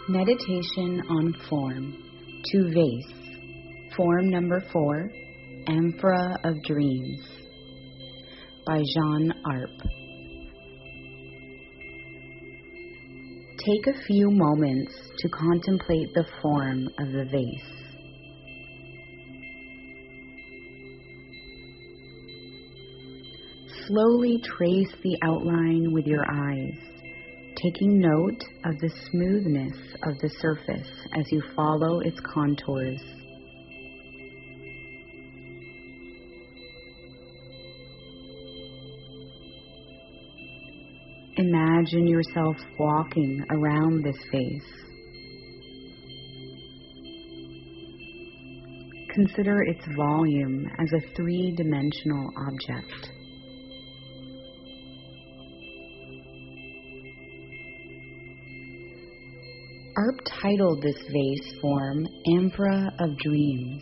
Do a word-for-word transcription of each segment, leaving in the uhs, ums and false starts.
Meditation on Form, to Vase, Form number four, Amphora of Dreams, by Jean Arp. Take a few moments to contemplate the form of the vase. Slowly trace the outline with your eyes, taking note of the smoothness of the surface as you follow its contours. Imagine yourself walking around this vase. Consider its volume as a three-dimensional object. Arp titled this vase form Amphora of Dreams.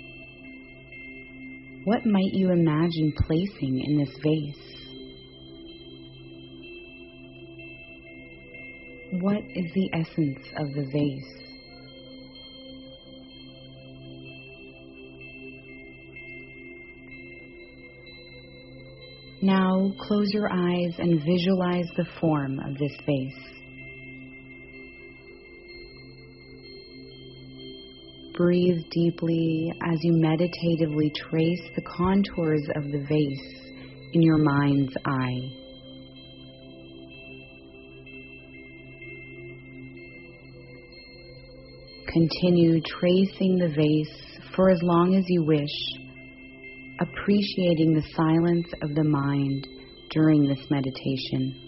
What might you imagine placing in this vase? What is the essence of the vase? Now close your eyes and visualize the form of this vase. Breathe deeply as you meditatively trace the contours of the vase in your mind's eye. Continue tracing the vase for as long as you wish, appreciating the silence of the mind during this meditation.